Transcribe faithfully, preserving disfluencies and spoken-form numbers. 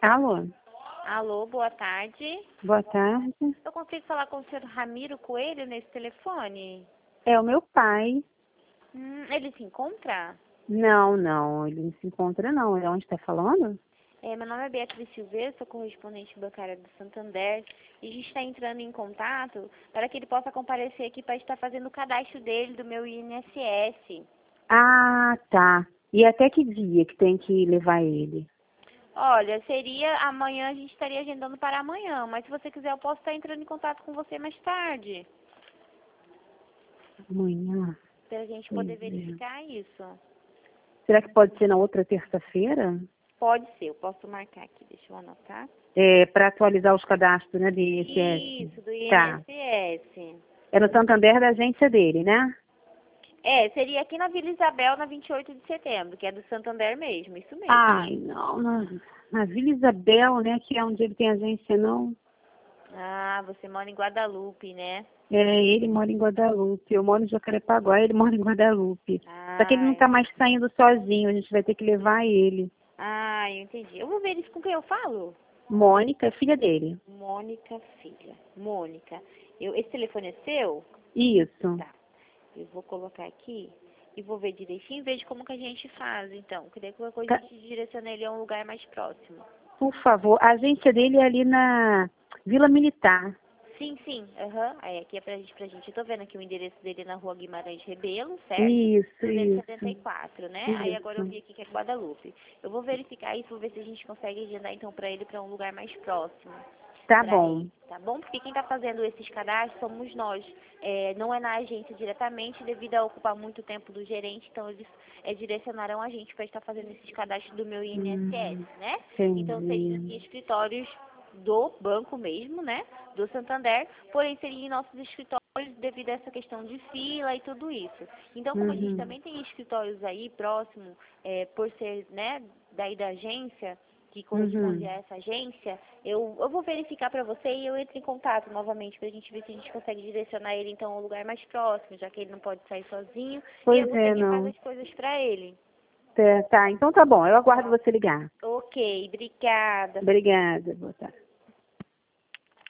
Alô? Alô, boa tarde. Boa tarde. Eu consigo falar com o senhor Ramiro Coelho nesse telefone? É o meu pai. Hum, ele se encontra? Não, não, ele não se encontra não. É onde está falando? É, meu nome é Beatriz Silveira, sou correspondente bancária do Santander e a gente está entrando em contato para que ele possa comparecer aqui para estar fazendo o cadastro dele do meu I N S S. Ah, tá. E até que dia que tem que levar ele? Olha, seria amanhã, a gente estaria agendando para amanhã, mas se você quiser eu posso estar entrando em contato com você mais tarde, Amanhã. para a gente Pois poder é. verificar isso. Será que pode ser na outra terça-feira? Pode ser, eu posso marcar aqui, deixa eu anotar. É, para atualizar os cadastros, né, do I N S S? Isso, do Tá. I N S S. É no Santander da agência dele, né? É, seria aqui na Vila Isabel, na vinte e oito de setembro, que é do Santander mesmo, isso mesmo. Ai, não, na, na Vila Isabel, né, que é onde ele tem agência, não. Ah, você mora em Guadalupe, né? É, ele mora em Guadalupe. Eu moro em Jacarepaguá, ele mora em Guadalupe. Só que ele não Ah, está mais saindo sozinho, a gente vai ter que levar ele. ah, eu entendi. Eu vou ver isso com quem eu falo. Mônica, filha dele. Mônica Filha. Mônica. Eu, esse telefone é seu? Isso. Tá. Eu vou colocar aqui e vou ver direitinho e vejo como que a gente faz, então. Queria que qualquer coisa Tá. a gente direcione ele a um lugar mais próximo. Por favor, a agência dele é ali na Vila Militar. Sim, sim, aham. Aí aqui é pra gente, pra gente. Eu tô vendo aqui o endereço dele na rua Guimarães Rebelo, certo? Isso, duzentos e setenta e isso, quatro, né? Aí agora eu isso. vi aqui que é Guadalupe. Eu vou verificar isso, vou ver se a gente consegue agendar então pra ele pra um lugar mais próximo. Tá Pra bom. ele, tá bom? Porque quem tá fazendo esses cadastros somos nós. É, não é na agência diretamente, devido a ocupar muito tempo do gerente, então eles é, direcionarão a gente para estar fazendo esses cadastros do meu I N S S, Hum, né? Então seriam entendi. em escritórios do banco mesmo, né? Do Santander, porém seriam em nossos escritórios devido a essa questão de fila e tudo isso. Então, como a gente Uhum, também tem escritórios aí próximo, é, por ser, né, daí da agência, que corresponde uhum. a essa agência, eu, eu vou verificar para você e eu entro em contato novamente para a gente ver se a gente consegue direcionar ele então ao lugar mais próximo, já que ele não pode sair sozinho, e é Pois você é, que faz não. as coisas para ele. É, tá, então tá bom. Eu aguardo você ligar. Ok, obrigada. Obrigada. Boa tarde.